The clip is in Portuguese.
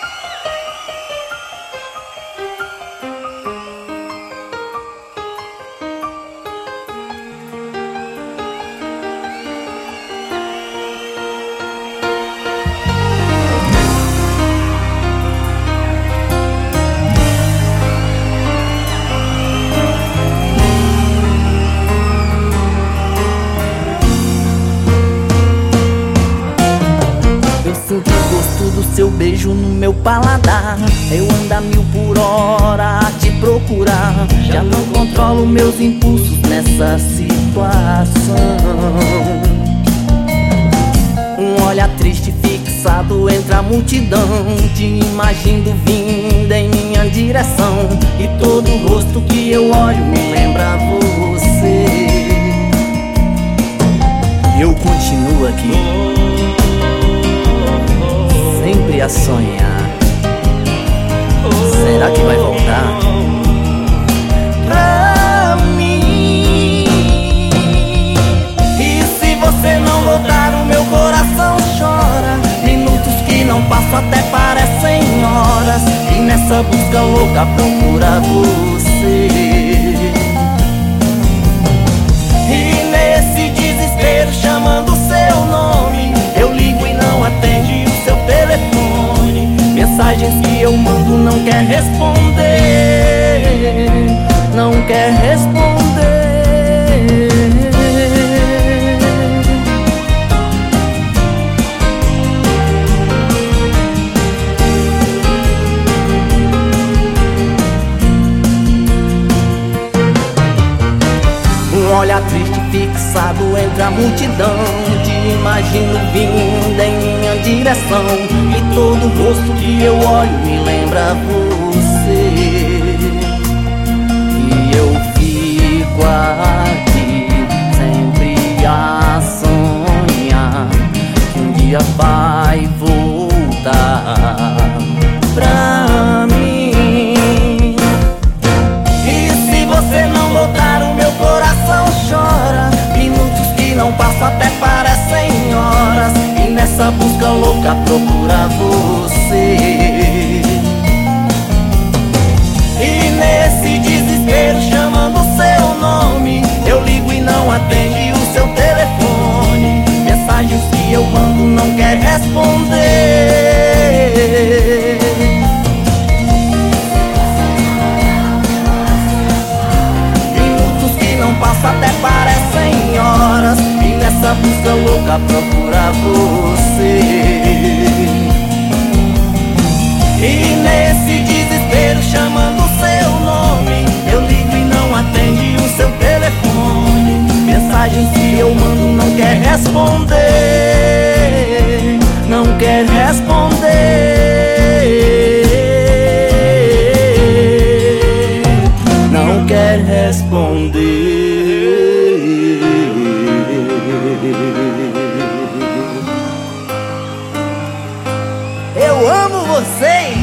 Sinto o gosto do seu beijo no meu paladar. Eu ando a 1000 por hora a te procurar. Já não controlo meus impulsos nessa situação. Um olhar triste fixado entre a multidão. Te imagino vindo em minha direção. E todo rosto que eu olho me lembra você. Eu continuo aqui, sempre a sonhar. Será que vai voltar pra mim? E se você não voltar, o meu coração chora. Minutos que não passam até parecem horas. E nessa busca louca procura você. E nesse desespero chamando seu nome, eu ligo e não atende o seu telefone. Mensagens que eu mando não quer responder. Não quer responder. Um olhar triste fixado entre a multidão. Te imagino vindo em minha direção. E todo rosto que eu olho me lembra você. E eu fico aqui sempre a sonhar que um dia vai voltar pra mim. E se você não voltar, o meu coração chora. Minutos que não passam até parecem horas. E nessa busca louca procura você. E nesse desespero chamando seu nome, eu ligo e não atende o seu telefone. Mensagens que eu mando não quer responder. Passa até parecem horas. E nessa busca louca procura você. E nesse desespero chamando seu nome, eu ligo e não atende o seu telefone. Mensagens que eu mando não quer responder. Não quer responder. Não quer responder. Eu amo vocês!